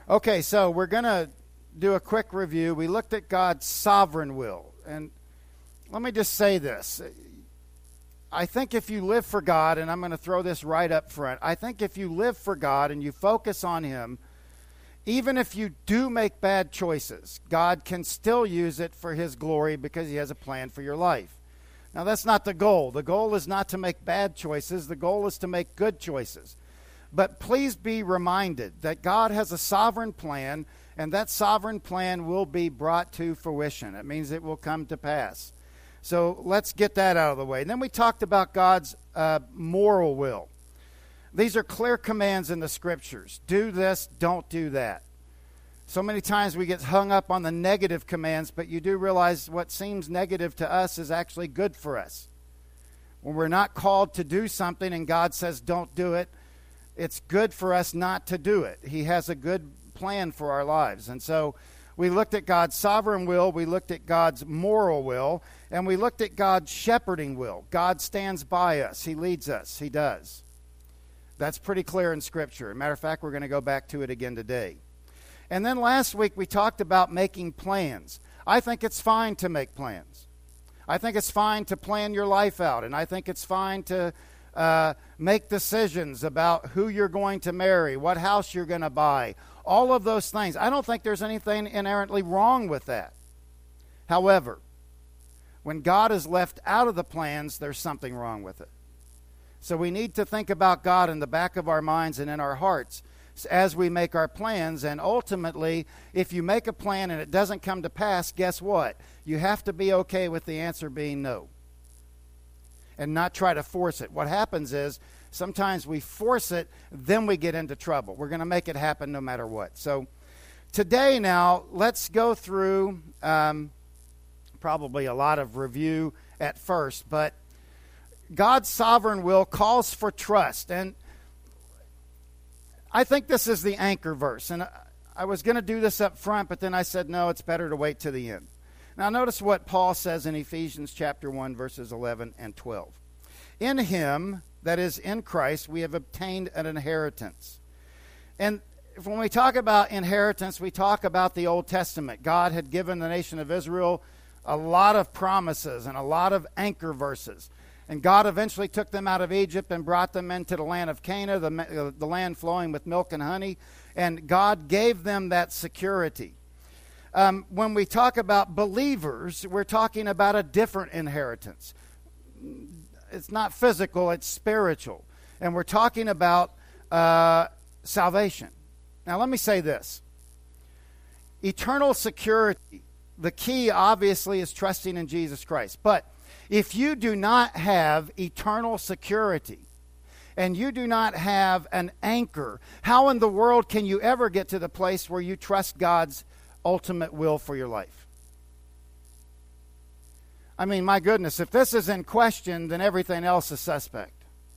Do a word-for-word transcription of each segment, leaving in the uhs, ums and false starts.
Okay, so we're going to do a quick review. We looked at God's sovereign will. And let me just say this. I think if you live for God, and I'm going to throw this right up front, I think if you live for God and you focus on Him, even if you do make bad choices, God can still use it for His glory because He has a plan for your life. Now, that's not the goal. The goal is not to make bad choices. The goal is to make good choices. But please be reminded that God has a sovereign plan, and that sovereign plan will be brought to fruition. It means it will come to pass. So let's get that out of the way. And then we talked about God's uh, moral will. These are clear commands in the Scriptures. Do this, don't do that. So many times we get hung up on the negative commands, but you do realize what seems negative to us is actually good for us. When we're not called to do something and God says don't do it, it's good for us not to do it. He has a good plan for our lives. And so we looked at God's sovereign will, we looked at God's moral will, and we looked at God's shepherding will. God stands by us. He leads us. He does. That's pretty clear in Scripture. As a matter of fact, we're going to go back to it again today. And then last week we talked about making plans. I think it's fine to make plans. I think it's fine to plan your life out, and I think it's fine to Uh, make decisions about who you're going to marry, what house you're going to buy, all of those things. I don't think there's anything inherently wrong with that. However, when God is left out of the plans, there's something wrong with it. So we need to think about God in the back of our minds and in our hearts as we make our plans. And ultimately, if you make a plan and it doesn't come to pass, guess what? You have to be okay with the answer being no. And not try to force it. What happens is sometimes we force it, then we get into trouble. We're going to make it happen no matter what. So today now, let's go through um, probably a lot of review at first, but God's sovereign will calls for trust. And I think this is the anchor verse. And I was going to do this up front, but then I said, no, it's better to wait to the end. Now notice what Paul says in Ephesians chapter one, verses eleven and twelve. In Him, that is in Christ, we have obtained an inheritance. And when we talk about inheritance, we talk about the Old Testament. God had given the nation of Israel a lot of promises and a lot of anchor verses. And God eventually took them out of Egypt and brought them into the land of Canaan, the, the land flowing with milk and honey. And God gave them that security. Um, when we talk about believers, we're talking about a different inheritance. It's not physical, it's spiritual. And we're talking about uh, salvation. Now, let me say this. Eternal security, the key obviously is trusting in Jesus Christ. But if you do not have eternal security, and you do not have an anchor, how in the world can you ever get to the place where you trust God's ultimate will for your life? I mean, my goodness, if this is in question, then everything else is suspect.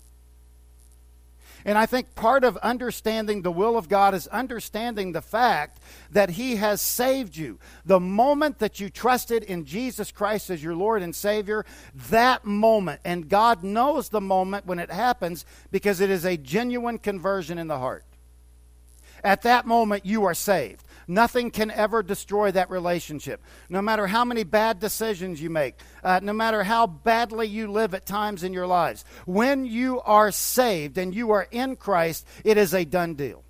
And I think part of understanding the will of God is understanding the fact that He has saved you. The moment that you trusted in Jesus Christ as your Lord and Savior, that moment, and God knows the moment when it happens because it is a genuine conversion in the heart. At that moment, you are saved. Nothing can ever destroy that relationship. No matter how many bad decisions you make, uh, no matter how badly you live at times in your lives, when you are saved and you are in Christ, it is a done deal.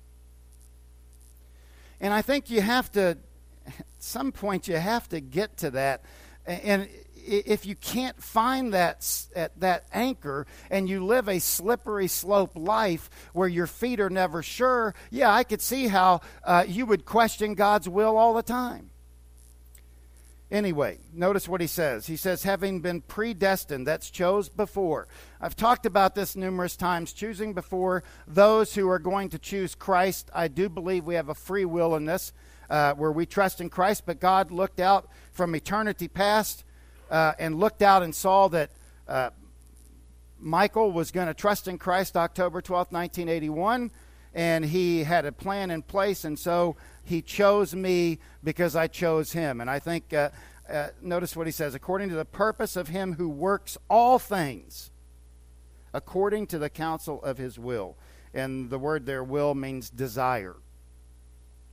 And I think you have to, at some point, you have to get to that. And if you can't find that that anchor and you live a slippery slope life where your feet are never sure, yeah, I could see how uh, you would question God's will all the time. Anyway, notice what he says. He says, having been predestined, that's chose before. I've talked about this numerous times, choosing before those who are going to choose Christ. I do believe we have a free will in this, uh, where we trust in Christ, but God looked out from eternity past Uh, and looked out and saw that uh, Michael was going to trust in Christ October twelfth, nineteen eighty-one, and he had a plan in place, and so he chose me because I chose him. And I think, uh, uh, notice what he says, according to the purpose of Him who works all things according to the counsel of His will. And the word there, will, means desire.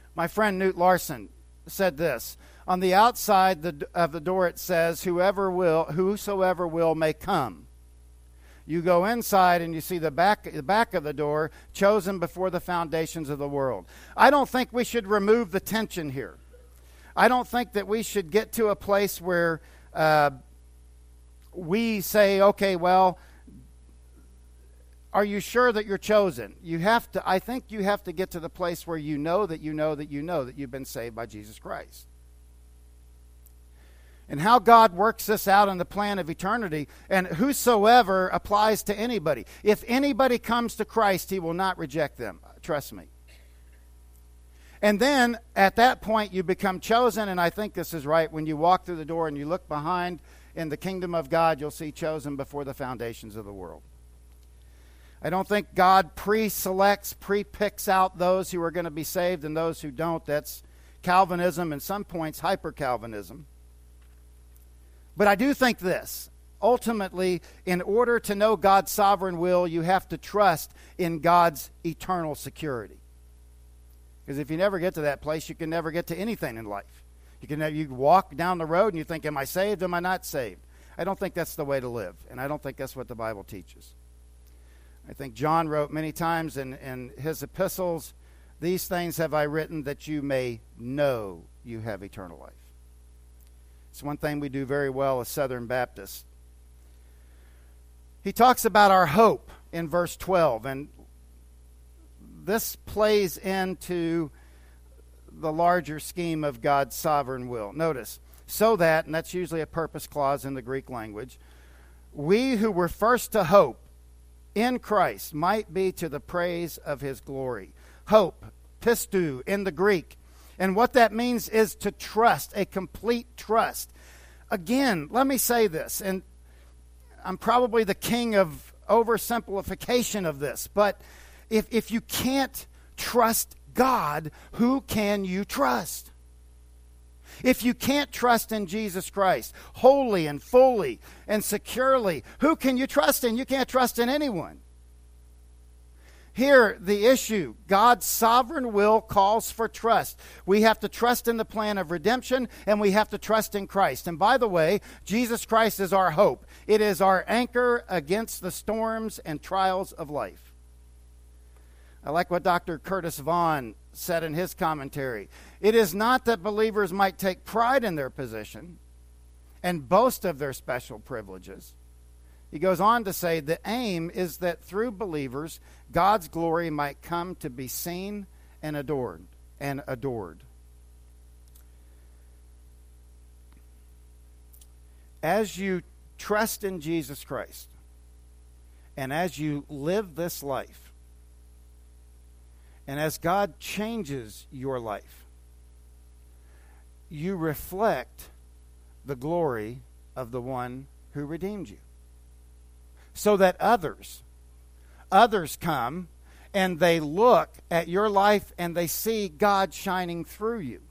My friend Newt Larson said this: on the outside the, of the door it says, whoever will, whosoever will may come. You go inside and you see the back, the back of the door, chosen before the foundations of the world. I don't think we should remove the tension here. I don't think that we should get to a place where uh, we say, okay, well, are you sure that you're chosen? You have to. I think you have to get to the place where you know that you know that you know that you've been saved by Jesus Christ. And how God works this out in the plan of eternity, and whosoever applies to anybody. If anybody comes to Christ, he will not reject them. Trust me. And then, at that point, you become chosen, and I think this is right. When you walk through the door and you look behind in the kingdom of God, you'll see chosen before the foundations of the world. I don't think God pre-selects, pre-picks out those who are going to be saved and those who don't. That's Calvinism, and some points hyper-Calvinism. But I do think this: ultimately, in order to know God's sovereign will, you have to trust in God's eternal security. Because if you never get to that place, you can never get to anything in life. You can you walk down the road and you think, am I saved? Am I not saved? I don't think that's the way to live, and I don't think that's what the Bible teaches. I think John wrote many times in, in his epistles, these things have I written that you may know you have eternal life. It's one thing we do very well as Southern Baptists. He talks about our hope in verse twelve, and this plays into the larger scheme of God's sovereign will. Notice, so that, and that's usually a purpose clause in the Greek language, we who were first to hope in Christ might be to the praise of his glory. Hope, pistou in the Greek. And what that means is to trust, a complete trust. Again, let me say this, and I'm probably the king of oversimplification of this, but if, if you can't trust God, who can you trust? If you can't trust in Jesus Christ wholly and fully and securely, who can you trust in? You can't trust in anyone. Here, the issue, God's sovereign will calls for trust. We have to trust in the plan of redemption, and we have to trust in Christ. And by the way, Jesus Christ is our hope. It is our anchor against the storms and trials of life. I like what Doctor Curtis Vaughan said in his commentary. It is not that believers might take pride in their position and boast of their special privileges. He goes on to say, the aim is that through believers, God's glory might come to be seen and adored and adored. As you trust in Jesus Christ, and as you live this life, and as God changes your life, you reflect the glory of the one who redeemed you. So that others, others come and they look at your life and they see God shining through you.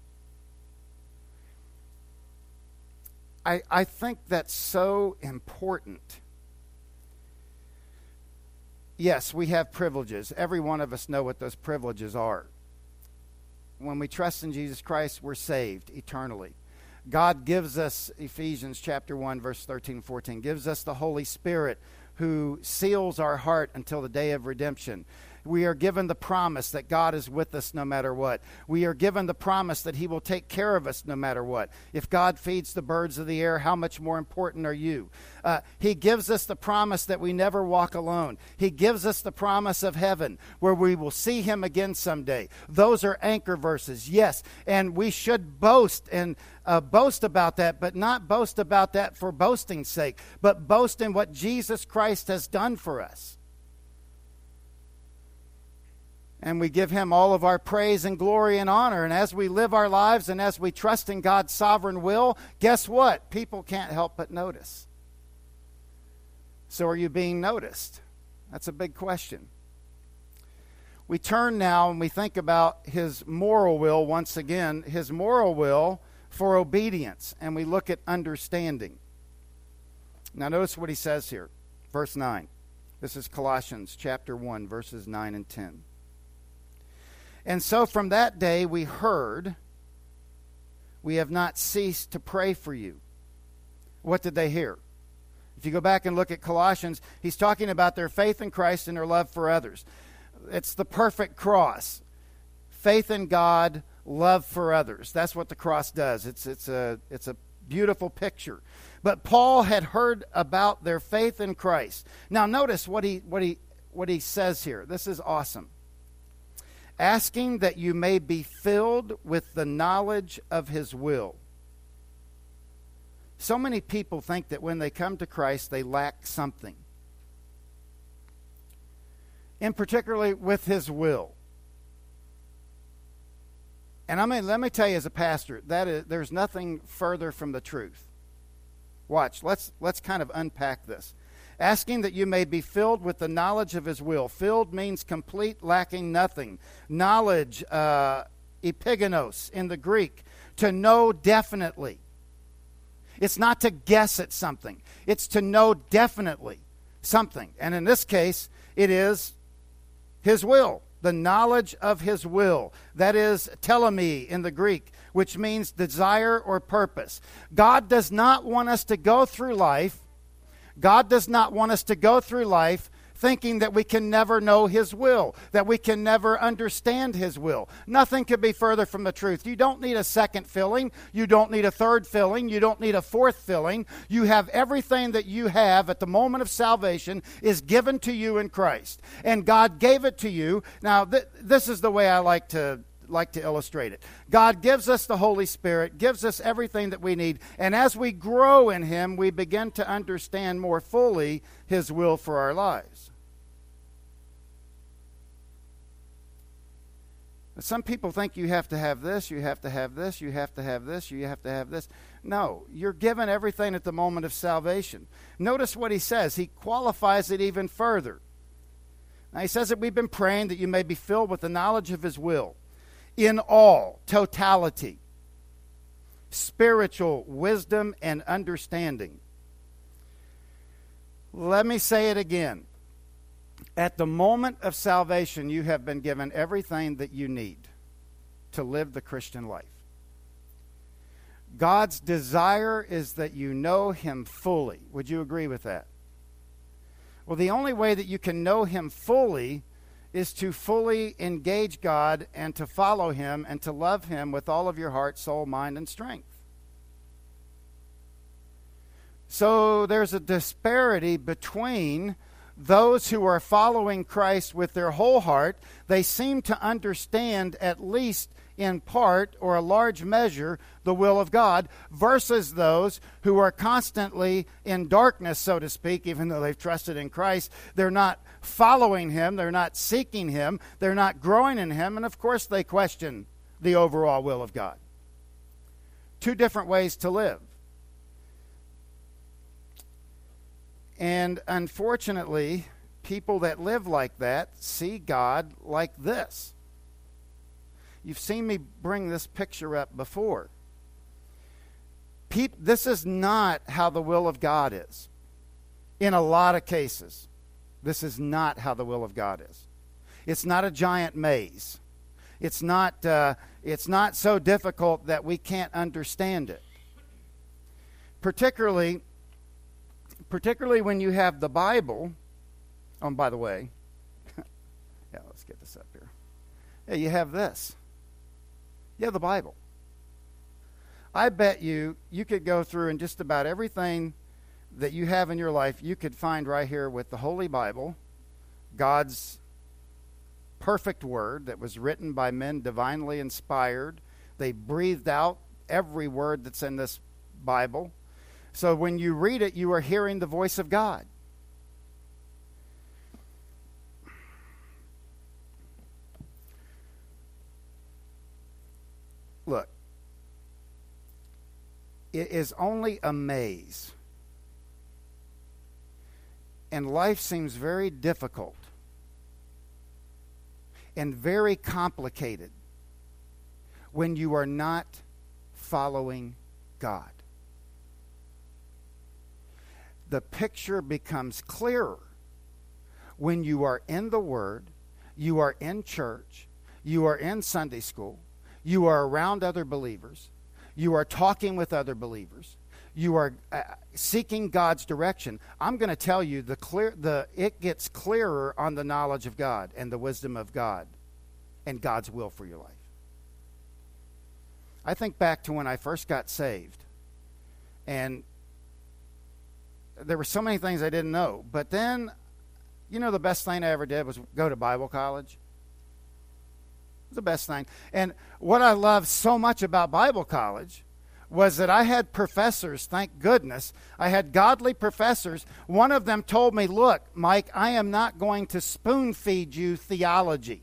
I, I think that's so important. Yes, we have privileges. Every one of us know what those privileges are. When we trust in Jesus Christ, we're saved eternally. God gives us, Ephesians chapter one, verse thirteen and fourteen, gives us the Holy Spirit who seals our heart until the day of redemption. We are given the promise that God is with us no matter what. We are given the promise that he will take care of us no matter what. If God feeds the birds of the air, how much more important are you? Uh, he gives us the promise that we never walk alone. He gives us the promise of heaven where we will see him again someday. Those are anchor verses, yes, and we should boast and uh, boast about that, but not boast about that for boasting's sake, but boast in what Jesus Christ has done for us. And we give him all of our praise and glory and honor. And as we live our lives and as we trust in God's sovereign will, guess what? People can't help but notice. So are you being noticed? That's a big question. We turn now and we think about his moral will once again, his moral will for obedience. And we look at understanding. Now notice what he says here. Verse nine. This is Colossians chapter one, verses nine and ten. And so from that day we heard, we have not ceased to pray for you. What did they hear? If you go back and look at Colossians, he's talking about their faith in Christ and their love for others. It's the perfect cross. Faith in God, love for others. That's what the cross does. It's it's a it's a beautiful picture. But Paul had heard about their faith in Christ. Now notice what he what he what he says here. This is awesome. Asking that you may be filled with the knowledge of his will. So many people think that when they come to Christ, they lack something. And particularly with his will. And I mean, let me tell you as a pastor, that is, there's nothing further from the truth. Watch, let's let's kind of unpack this. Asking that you may be filled with the knowledge of his will. Filled means complete, lacking nothing. Knowledge, uh, epigenos in the Greek, to know definitely. It's not to guess at something. It's to know definitely something. And in this case, it is his will, the knowledge of his will. That is telemi in the Greek, which means desire or purpose. God does not want us to go through life. God does not want us to go through life thinking that we can never know his will, that we can never understand his will. Nothing could be further from the truth. You don't need a second filling. You don't need a third filling. You don't need a fourth filling. You have everything that you have at the moment of salvation is given to you in Christ. And God gave it to you. Now, th- this is the way I like to like to illustrate it. God gives us the Holy Spirit, gives us everything that we need, and as we grow in him, we begin to understand more fully his will for our lives. Some people think you have to have this, you have to have this, you have to have this, you have to have this. No, you're given everything at the moment of salvation. Notice what he says. He qualifies it even further. Now, he says that we've been praying that you may be filled with the knowledge of his will. In all, totality, spiritual wisdom and understanding. Let me say it again. At the moment of salvation, you have been given everything that you need to live the Christian life. God's desire is that you know him fully. Would you agree with that? Well, the only way that you can know him fully is to fully engage God and to follow him and to love him with all of your heart, soul, mind, and strength. So there's a disparity between those who are following Christ with their whole heart. They seem to understand, at least in part or a large measure, the will of God, versus those who are constantly in darkness, so to speak, even though they've trusted in Christ. They're not following him, they're not seeking him, they're not growing in him, and of course they question the overall will of God. Two different ways to live. And unfortunately, people that live like that see God like this. You've seen me bring this picture up before. Pe- this is not how the will of God is. In a lot of cases, this is not how the will of God is. It's not a giant maze. It's not, uh, it's not so difficult that we can't understand it. Particularly, particularly when you have the Bible. Oh, and by the way, yeah, let's get this up here. Yeah, you have this. You have the Bible. I bet you, you could go through and just about everything that you have in your life, you could find right here with the Holy Bible, God's perfect word that was written by men divinely inspired. They breathed out every word that's in this Bible. So when you read it, you are hearing the voice of God. Look, it is only a maze. And life seems very difficult and very complicated when you are not following God. The picture becomes clearer when you are in the Word, you are in church, You are in Sunday school. You are around other believers. You are talking with other believers. You are uh, seeking God's direction. I'm going to tell you, the clear, the it gets clearer on the knowledge of God and the wisdom of God and God's will for your life. I think back to when I first got saved, and there were so many things I didn't know. But then, you know, the best thing I ever did was go to Bible college. It was the best thing. And what I loved so much about Bible college was that I had professors, thank goodness. I had godly professors. One of them told me, look, Mike, I am not going to spoon feed you theology.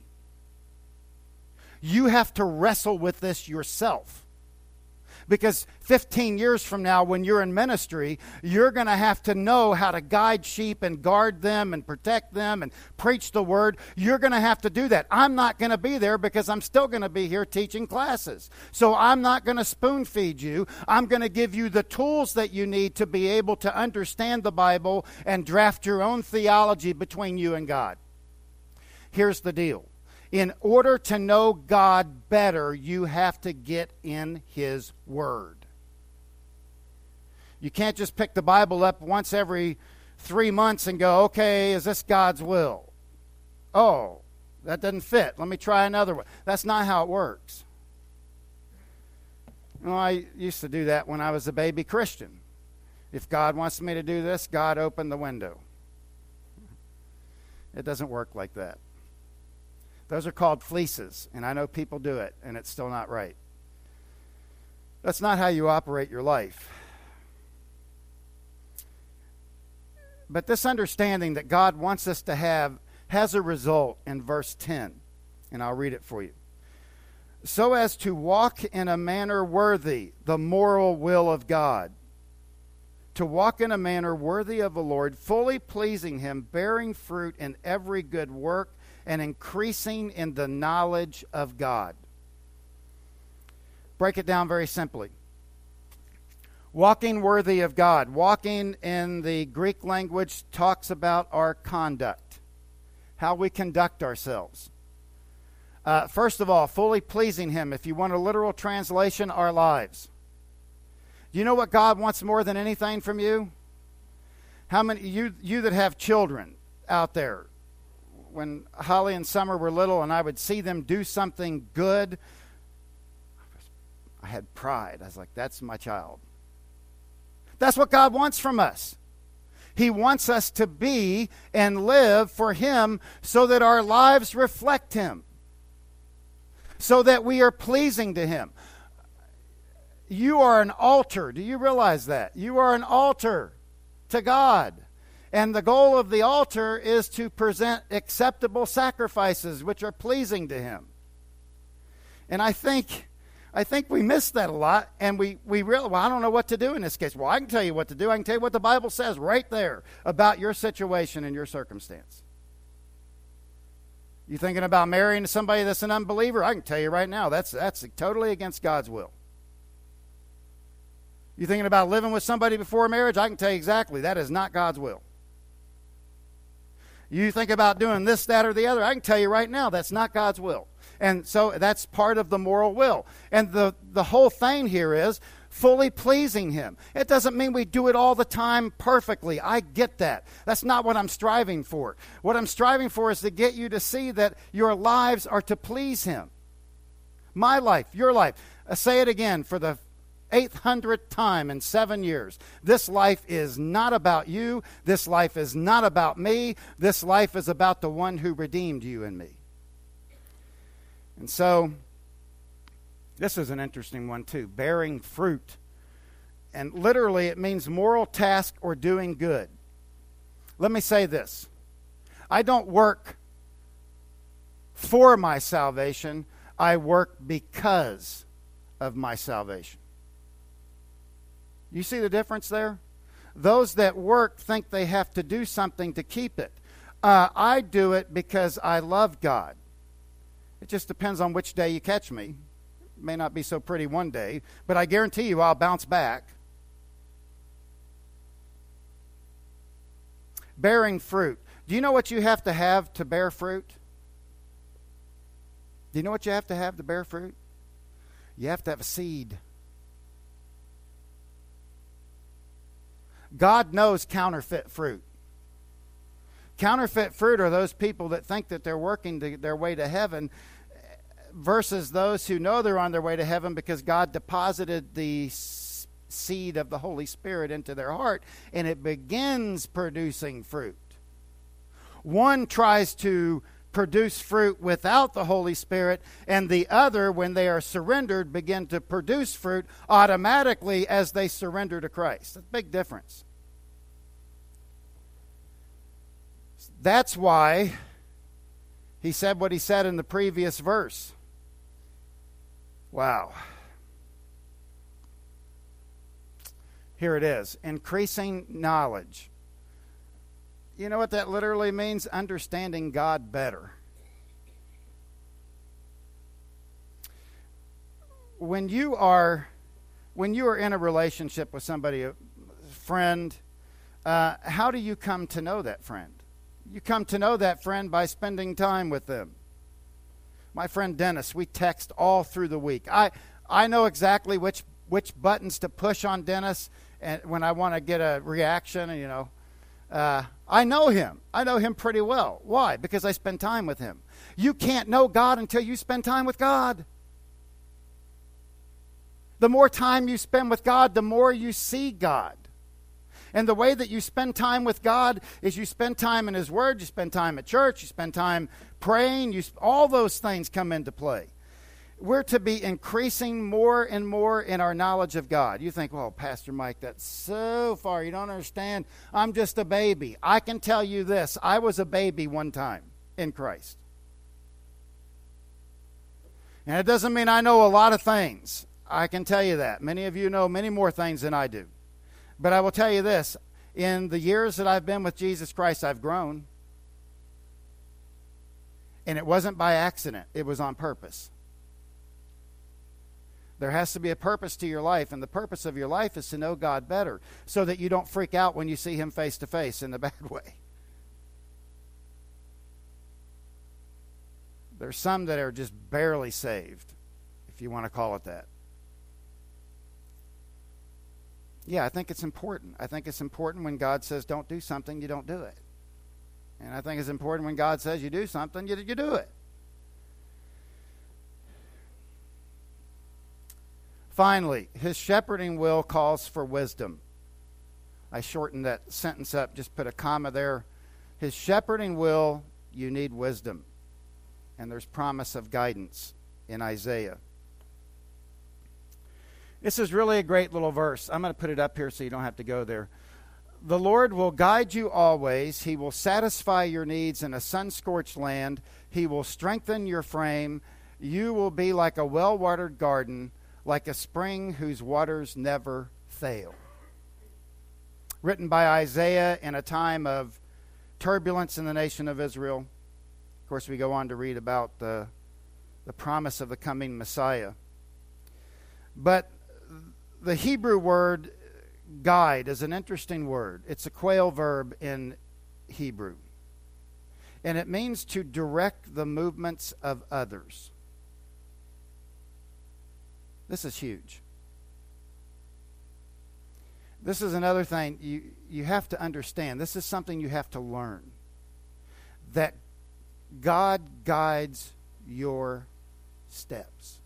You have to wrestle with this yourself. Because fifteen years from now, when you're in ministry, you're going to have to know how to guide sheep and guard them and protect them and preach the word. You're going to have to do that. I'm not going to be there because I'm still going to be here teaching classes. So I'm not going to spoon feed you. I'm going to give you the tools that you need to be able to understand the Bible and draft your own theology between you and God. Here's the deal. In order to know God better, you have to get in His Word. You can't just pick the Bible up once every three months and go, okay, is this God's will? Oh, that doesn't fit. Let me try another one. That's not how it works. You know, I used to do that when I was a baby Christian. If God wants me to do this, God opened the window. It doesn't work like that. Those are called fleeces, and I know people do it, and it's still not right. That's not how you operate your life. But this understanding that God wants us to have has a result in verse ten, and I'll read it for you. So as to walk in a manner worthy the moral will of God, to walk in a manner worthy of the Lord, fully pleasing Him, bearing fruit in every good work, and increasing in the knowledge of God. Break it down very simply. Walking worthy of God. Walking in the Greek language talks about our conduct, how we conduct ourselves. Uh, first of all, fully pleasing Him. If you want a literal translation, our lives. Do you know what God wants more than anything from you? How many you you that have children out there? When Holly and Summer were little and I would see them do something good, I had pride. I was like, that's my child. That's what God wants from us. He wants us to be and live for Him so that our lives reflect Him, so that we are pleasing to Him. You are an altar. Do you realize that? You are an altar to God. And the goal of the altar is to present acceptable sacrifices which are pleasing to Him. And I think I think we miss that a lot, and we, we realize, well, I don't know what to do in this case. Well, I can tell you what to do. I can tell you what the Bible says right there about your situation and your circumstance. You thinking about marrying somebody that's an unbeliever? I can tell you right now, that's that's totally against God's will. You thinking about living with somebody before marriage? I can tell you exactly, that is not God's will. You think about doing this, that, or the other, I can tell you right now, that's not God's will. And so that's part of the moral will. And the, the whole thing here is fully pleasing Him. It doesn't mean we do it all the time perfectly. I get that. That's not what I'm striving for. What I'm striving for is to get you to see that your lives are to please Him. My life, your life. Uh, say it again for the eight hundredth time in seven years. This life is not about you. This life is not about me. This life is about the one who redeemed you and me. And so, this is an interesting one too. Bearing fruit. And literally it means moral task or doing good. Let me say this. I don't work for my salvation. I work because of my salvation. You see the difference there? Those that work think they have to do something to keep it. Uh, I do it because I love God. It just depends on which day you catch me. It may not be so pretty one day, but I guarantee you I'll bounce back. Bearing fruit. Do you know what you have to have to bear fruit? Do you know what you have to have to bear fruit? You have to have a seed. God knows counterfeit fruit. Counterfeit fruit are those people that think that they're working to, their way to heaven versus those who know they're on their way to heaven because God deposited the s- seed of the Holy Spirit into their heart and it begins producing fruit. One tries to produce fruit without the Holy Spirit, and the other, when they are surrendered, begin to produce fruit automatically as they surrender to Christ. That's a big difference. That's why he said what he said in the previous verse. Wow. Here it is. Increasing knowledge. You know what that literally means? Understanding God better. When you are, when you are in a relationship with somebody, a friend, uh, how do you come to know that friend? You come to know that friend by spending time with them. My friend Dennis, we text all through the week. I I know exactly which which buttons to push on Dennis, and when I want to get a reaction, you know. Uh, I know him. I know him pretty well. Why? Because I spend time with him. You can't know God until you spend time with God. The more time you spend with God, the more you see God. And the way that you spend time with God is you spend time in His Word, you spend time at church, you spend time praying, you, all those things come into play. We're to be increasing more and more in our knowledge of God. You think, well, Pastor Mike, that's so far. You don't understand. I'm just a baby. I can tell you this. I was a baby one time in Christ. And it doesn't mean I know a lot of things. I can tell you that. Many of you know many more things than I do. But I will tell you this. In the years that I've been with Jesus Christ, I've grown. And it wasn't by accident. It was on purpose. There has to be a purpose to your life, and the purpose of your life is to know God better so that you don't freak out when you see Him face to face in the bad way. There's some that are just barely saved, if you want to call it that. Yeah, I think it's important. I think it's important when God says don't do something, you don't do it. And I think it's important when God says you do something, you, you do it. Finally, His shepherding will calls for wisdom. I shortened that sentence up, just put a comma there. His shepherding will, you need wisdom. And there's promise of guidance in Isaiah. This is really a great little verse. I'm going to put it up here so you don't have to go there. The Lord will guide you always. He will satisfy your needs in a sun-scorched land. He will strengthen your frame. You will be like a well-watered garden, like a spring whose waters never fail. Written by Isaiah in a time of turbulence in the nation of Israel. Of course, we go on to read about the, the promise of the coming Messiah. But the Hebrew word guide is an interesting word. It's a quail verb in Hebrew. And it means to direct the movements of others. This is huge. This is another thing you, you have to understand. This is something you have to learn. That God guides your steps.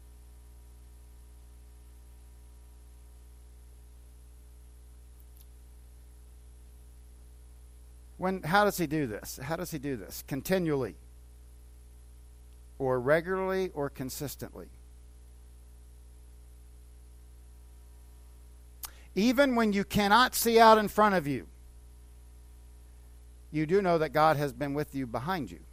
When, how does He do this? How does He do this? Continually, or regularly, or consistently. Even when you cannot see out in front of you, you do know that God has been with you behind you.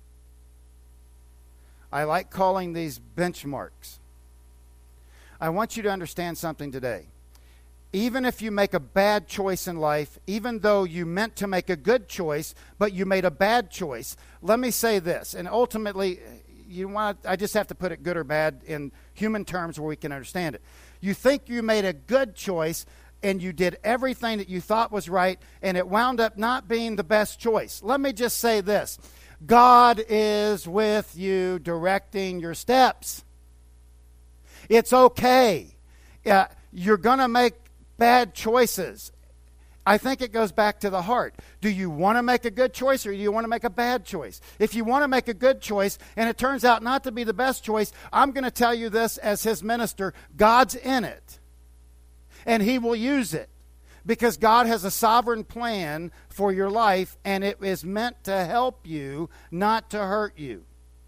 I like calling these benchmarks. I want you to understand something today. Even if you make a bad choice in life, even though you meant to make a good choice, but you made a bad choice, let me say this, and ultimately, you want I just have to put it good or bad in human terms where we can understand it. You think you made a good choice, and you did everything that you thought was right, and it wound up not being the best choice. Let me just say this. God is with you, directing your steps. It's okay. Uh, you're going to make bad choices. I think it goes back to the heart. Do you want to make a good choice or do you want to make a bad choice? If you want to make a good choice and it turns out not to be the best choice, I'm going to tell you this as his minister, God's in it. And he will use it because God has a sovereign plan for your life and it is meant to help you, not to hurt you.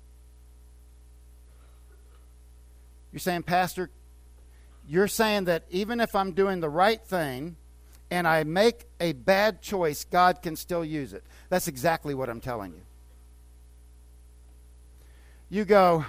You're saying, Pastor, you're saying that even if I'm doing the right thing, and I make a bad choice, God can still use it. That's exactly what I'm telling you. You go,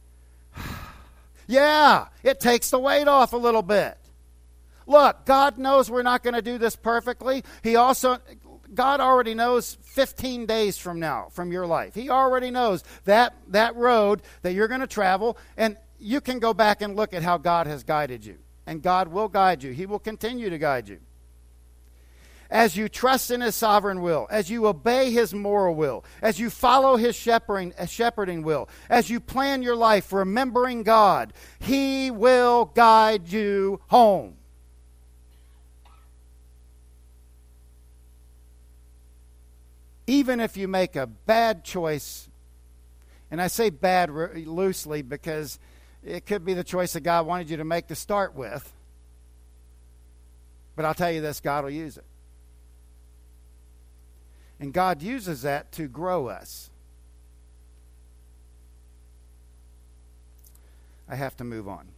yeah, it takes the weight off a little bit. Look, God knows we're not going to do this perfectly. He also, God already knows fifteen days from now, from your life. He already knows that, that road that you're going to travel, and you can go back and look at how God has guided you. And God will guide you. He will continue to guide you. As you trust in his sovereign will, as you obey his moral will, as you follow his shepherding, shepherding will, as you plan your life remembering God, he will guide you home. Even if you make a bad choice, and I say bad loosely because it could be the choice that God wanted you to make to start with, but I'll tell you this, God will use it. And God uses that to grow us. I have to move on.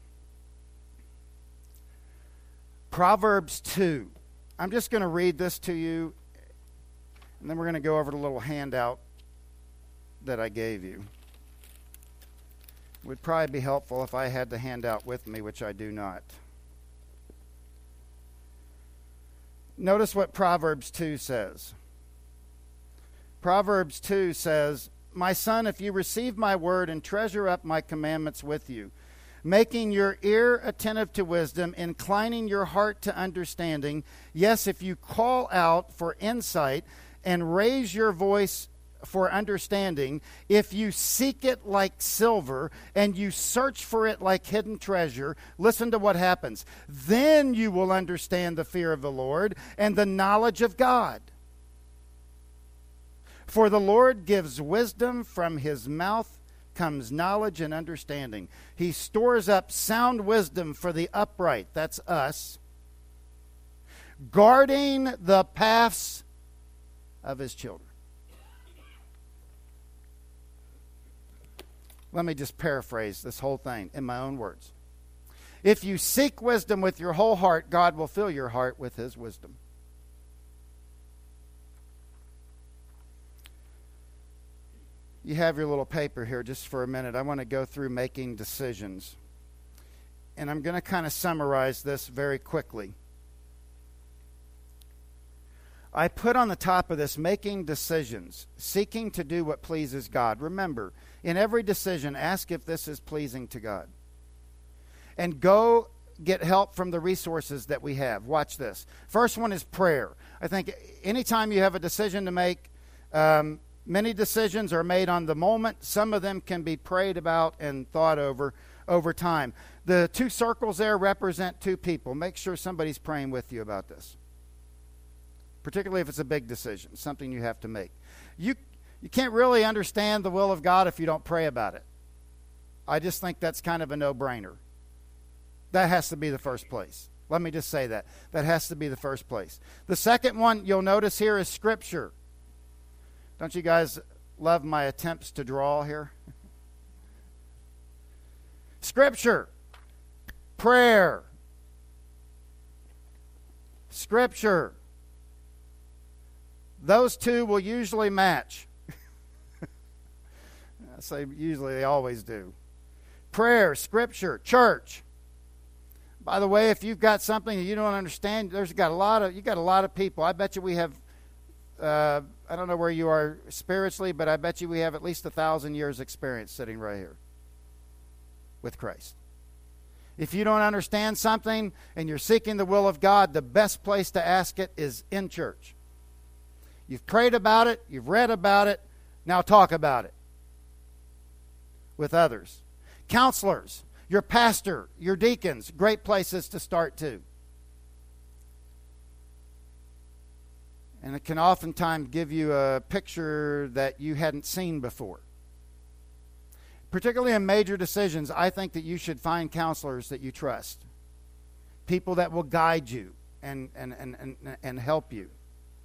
Proverbs two. I'm just going to read this to you, and then we're going to go over the little handout that I gave you. It would probably be helpful if I had the handout with me, which I do not. Notice what Proverbs two says. Proverbs two says, "My son, if you receive my word and treasure up my commandments with you, making your ear attentive to wisdom, inclining your heart to understanding, yes, if you call out for insight and raise your voice for understanding, if you seek it like silver and you search for it like hidden treasure," listen to what happens. "Then you will understand the fear of the Lord and the knowledge of God. For the Lord gives wisdom, from his mouth comes knowledge and understanding. He stores up sound wisdom for the upright," that's us, "guarding the paths of his children." Let me just paraphrase this whole thing in my own words. If you seek wisdom with your whole heart, God will fill your heart with his wisdom. You have your little paper here just for a minute. I want to go through making decisions. And I'm going to kind of summarize this very quickly. I put on the top of this, making decisions, seeking to do what pleases God. Remember, in every decision, ask if this is pleasing to God. And go get help from the resources that we have. Watch this. First one is prayer. I think anytime you have a decision to make, um, many decisions are made on the moment. Some of them can be prayed about and thought over over time. The two circles there represent two people. Make sure somebody's praying with you about this. Particularly if it's a big decision, something you have to make. You you can't really understand the will of God if you don't pray about it. I just think that's kind of a no-brainer. That has to be the first place. Let me just say that. That has to be the first place. The second one you'll notice here is Scripture. Don't you guys love my attempts to draw here? Scripture, prayer, Scripture. Those two will usually match. I say usually, they always do. Prayer, Scripture, church. By the way, if you've got something that you don't understand, there's got a lot of you got a lot of people. I bet you we have. Uh, I don't know where you are spiritually, but I bet you we have at least a thousand years experience sitting right here with Christ. If you don't understand something and you're seeking the will of God, the best place to ask it is in church. You've prayed about it, you've read about it, Now talk about it with others. Counselors, your pastor, your deacons, great places to start too. And it can oftentimes give you a picture that you hadn't seen before. Particularly in major decisions, I think that you should find counselors that you trust. People that will guide you and, and, and, and, and help you.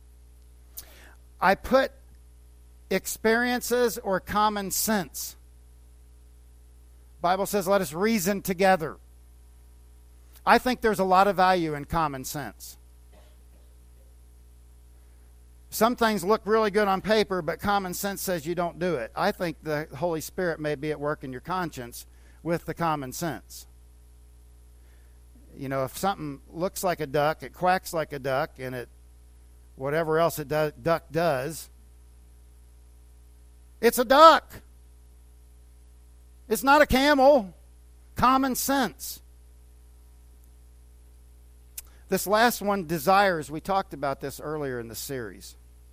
I put experiences or common sense. Bible says, let us reason together. I think there's a lot of value in common sense. Some things look really good on paper, but common sense says you don't do it. I think the Holy Spirit may be at work in your conscience with the common sense. You know, if something looks like a duck, it quacks like a duck, and it, whatever else a do, duck does, it's a duck. It's not a camel. Common sense. This last one, desires. We talked about this earlier in the series.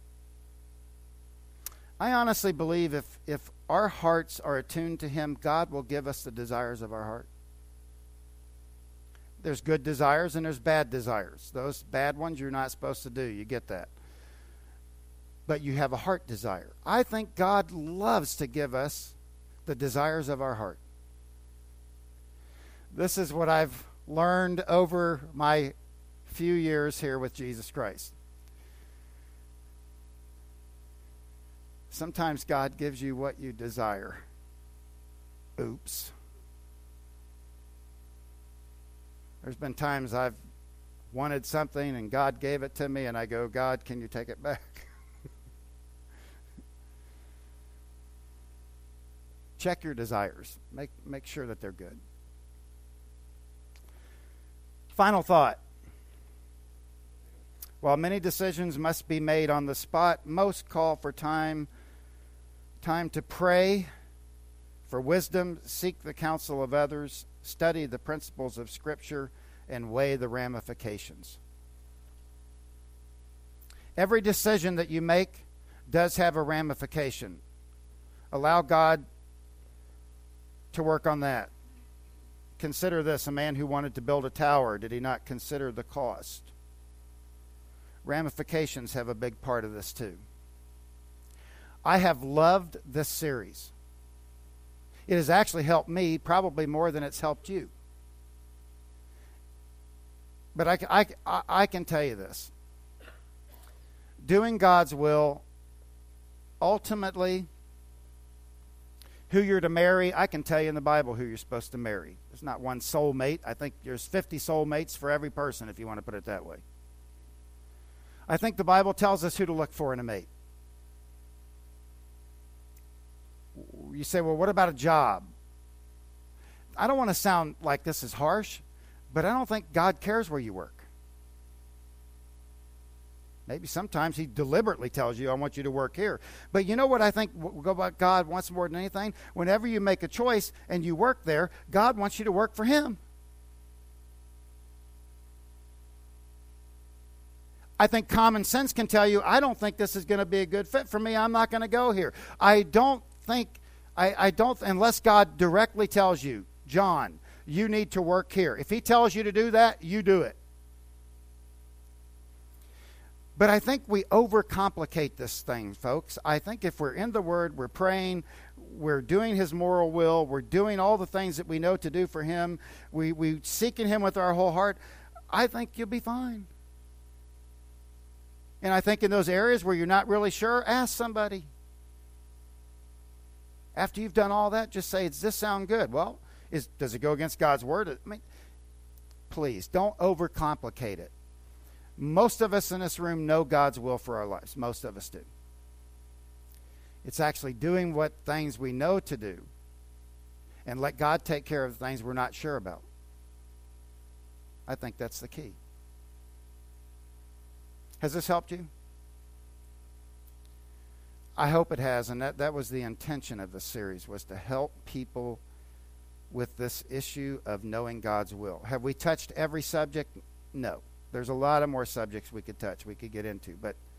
I honestly believe if, if our hearts are attuned to Him, God will give us the desires of our heart. There's good desires and there's bad desires. Those bad ones you're not supposed to do. You get that. But you have a heart desire. I think God loves to give us the desires of our heart. This is what I've learned over my few years here with Jesus Christ. Sometimes God gives you what you desire. Oops. There's been times I've wanted something and God gave it to me and I go, God, can you take it back? Check your desires. Make, make sure that they're good. Final thought. While many decisions must be made on the spot, most call for time, time to pray, for wisdom, seek the counsel of others, study the principles of Scripture, and weigh the ramifications. Every decision that you make does have a ramification. Allow God to work on that. Consider this, a man who wanted to build a tower, did he not consider the cost? Ramifications have a big part of this too. I have loved this series. It has actually helped me probably more than it's helped you. But I, I, I can tell you this. Doing God's will, ultimately, who you're to marry, I can tell you in the Bible who you're supposed to marry. There's not one soulmate. I think there's fifty soulmates for every person, if you want to put it that way. I think the Bible tells us who to look for in a mate. You say, well, what about a job? I don't want to sound like this is harsh, but I don't think God cares where you work. Maybe sometimes He deliberately tells you, I want you to work here. But you know what I think about God wants more than anything? Whenever you make a choice and you work there, God wants you to work for Him. I think common sense can tell you, I don't think this is going to be a good fit for me. I'm not going to go here. I don't think, I, I don't, unless God directly tells you, John, you need to work here. If He tells you to do that, you do it. But I think we overcomplicate this thing, folks. I think if we're in the Word, we're praying, we're doing His moral will, we're doing all the things that we know to do for Him, we, we seeking Him with our whole heart, I think you'll be fine. And I think in those areas where you're not really sure, ask somebody. After you've done all that, just say, does this sound good? Well, is, does it go against God's Word? I mean, please, don't overcomplicate it. Most of us in this room know God's will for our lives. Most of us do. It's actually doing what things we know to do and let God take care of the things we're not sure about. I think that's the key. Has this helped you? I hope it has, and that, that was the intention of the series, was to help people with this issue of knowing God's will. Have we touched every subject? No. There's a lot of more subjects we could touch, we could get into, but